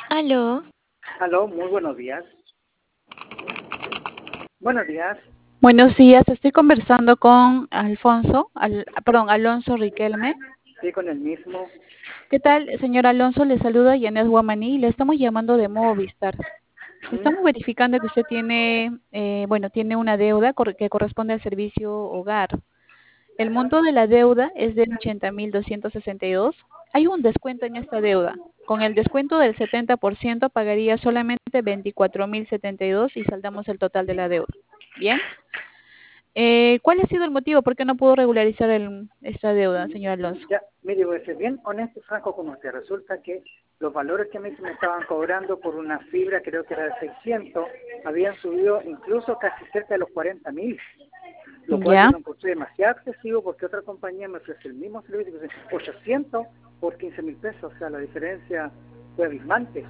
Aló, Aló, muy buenos días. Buenos días. Buenos días, estoy conversando con Alonso Riquelme. Sí, con el mismo. ¿Qué tal, señor Alonso? Le saluda Yanet Guamaní y le estamos llamando de Movistar. ¿Mm? Estamos verificando que usted tiene, tiene una deuda que corresponde al servicio hogar. El monto de la deuda es de 80.262. Hay un descuento en esta deuda. Con el descuento del 70% pagaría solamente 24.072 y saldamos el total de la deuda. ¿Bien? ¿Cuál ha sido el motivo? ¿Por qué no pudo regularizar esta deuda, señor Alonso? Ya, mire, voy a ser bien honesto y franco con usted. Resulta que los valores que a mí se me estaban cobrando por una fibra, creo que era de 600, habían subido incluso casi cerca de los 40.000, lo cual yo ¿Ya? lo encontré demasiado excesivo porque otra compañía me ofrece el mismo servicio, que es 800 por 15.000 pesos. O sea, la diferencia fue abismante.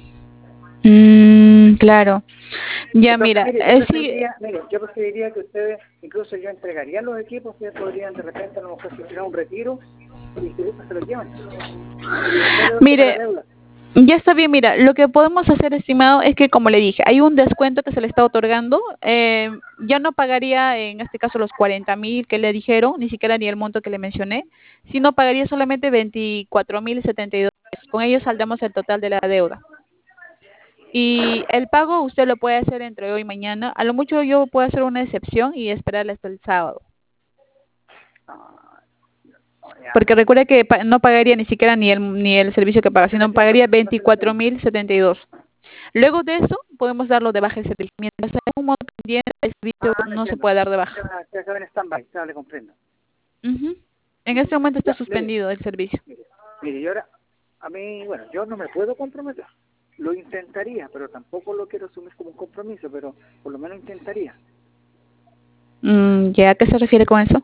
Claro. Ya, Entonces, mira, mire, sí, yo preferiría que ustedes, incluso yo entregaría los equipos, ustedes podrían de repente a lo mejor solicitar un retiro y que se lo llevan. Y después de pagar la mire, deuda. ya está bien, mira, lo que podemos hacer, estimado, es que, como le dije, hay un descuento que se le está otorgando. Ya no pagaría, en este caso, los 40.000 que le dijeron, ni siquiera ni el monto que le mencioné, sino pagaría solamente 24.072. Con ello saldamos el total de la deuda. Y el pago usted lo puede hacer entre hoy y mañana. A lo mucho yo puedo hacer una excepción y esperarle hasta el sábado. Ah, no, ya, Porque recuerde que no pagaría ni siquiera ni el servicio que paga, no se sino lo entiendo, pagaría no se lo entiendo. 24.072. Luego de eso, podemos darlo de baja el servicio. Mientras haya un monto pendiente, el servicio No no se entiendo. puede dar de baja. Se acaba en stand-by, ya le comprendo. Ujú. En este momento está Ya, mire, suspendido el servicio. mire, yo ahora, a mí, bueno, yo no me puedo comprometer. Lo intentaría, pero tampoco lo quiero asumir como un compromiso, pero por lo menos intentaría. ¿Ya a qué se refiere con eso?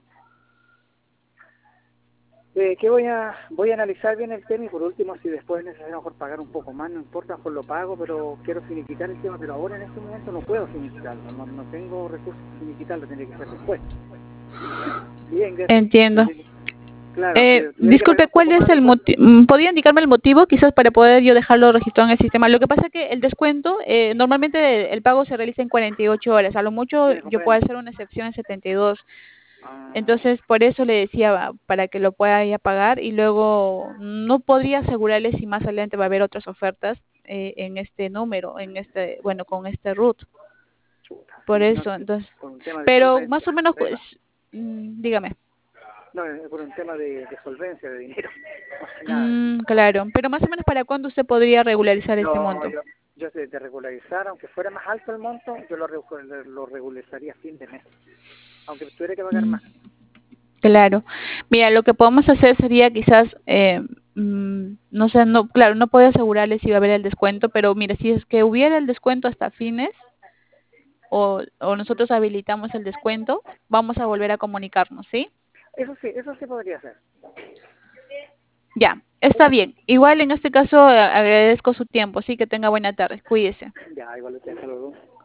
Que voy a analizar bien el tema y por último, si después es necesario mejor pagar un poco más, no importa, mejor lo pago, pero quiero finiquitar el tema, pero ahora en este momento no puedo finiquitarlo, no tengo recursos para finiquitarlo, tendría que ser después. Bien, Entiendo. claro, si tuviera que pagar Disculpe, un ¿cuál poco es más el después, motivo? ¿Podría indicarme el motivo, quizás para poder yo dejarlo registrado en el sistema? Lo que pasa es que el descuento, normalmente el pago se realiza en 48 horas. A lo mucho me yo puedo comprendo. hacer una excepción en 72. Ah, Entonces, por eso le decía, para que lo pueda ya pagar, y luego no podría asegurarle si más adelante va a haber otras ofertas en este número, con este root. chuta, Por sí, no, eso, entonces, por un tema de pero más solvencia, o menos, pues, problema. dígame. No, es por un tema de solvencia, de dinero, más que nada. Claro, pero más o menos, ¿para cuándo usted podría regularizar este No, monto? yo de regularizar, aunque fuera más alto el monto, yo lo regularizaría a fin de mes, aunque tuviera que pagar Mm, más. claro. Mira, lo que podemos hacer sería quizás, no sé, no, claro, no puedo asegurarle si va a haber el descuento, pero mire, si es que hubiera el descuento hasta fines, o nosotros habilitamos el descuento, vamos a volver a comunicarnos, ¿sí? Eso sí podría ser. Ya, está bien. Igual en este caso agradezco su tiempo, sí, que tenga buena tarde. Cuídese. Ya, igual te hasta luego.